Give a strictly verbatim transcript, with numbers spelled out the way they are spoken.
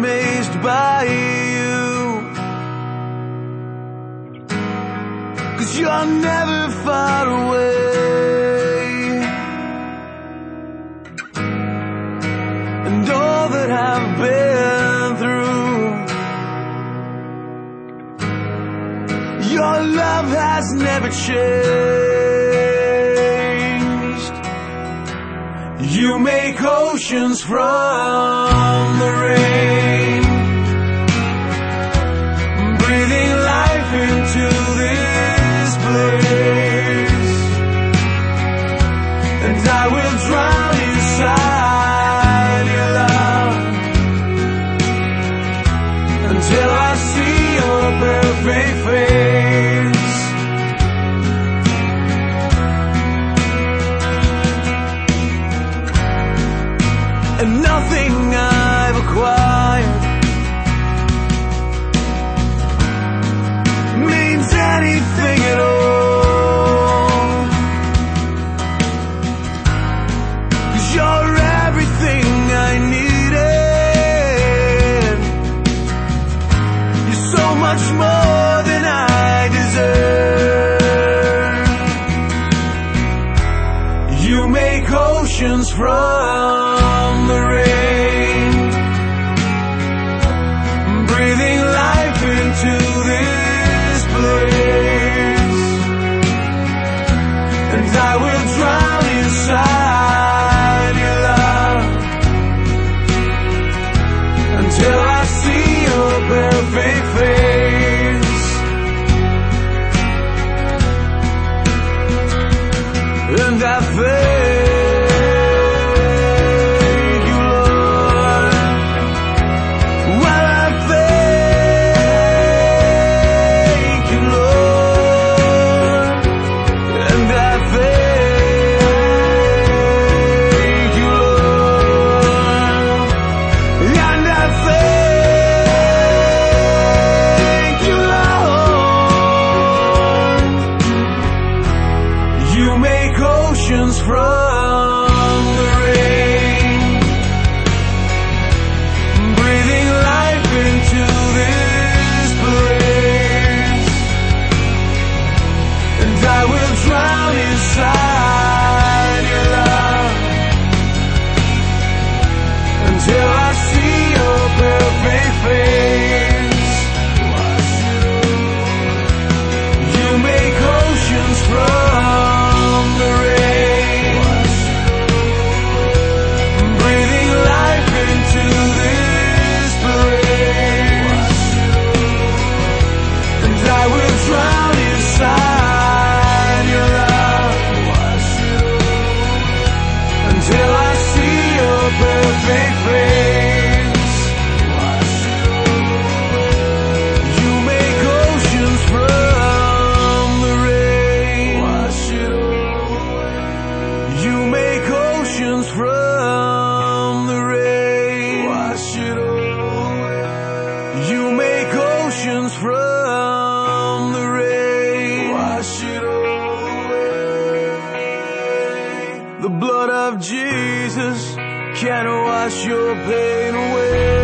amazed by you, 'cause you're never far away. And all that I've been through, your love has never changed. You make oceans from the rain, breathing life into this place, and I will drown inside your love until I see your perfect face. And nothing I've acquired means anything at all, 'cause you're everything I needed. You're so much more than I deserve. You make oceans from the rain, breathing life into this place, and I will drown inside your love until I see your perfect face. And I thank you, Lord. Well, I thank you, Lord. And I thank you, Lord. And I thank you, Lord. You make oceans from the rain, breathing life into this place, and I will drown inside your love until I see your perfect face. You make oceans from the rain, breathing life into this place, and I will drown inside your love until I see your perfect face. You make oceans from the rain. You make oceans from the rain. You make oceans from the rain. The blood of Jesus can wash your pain away.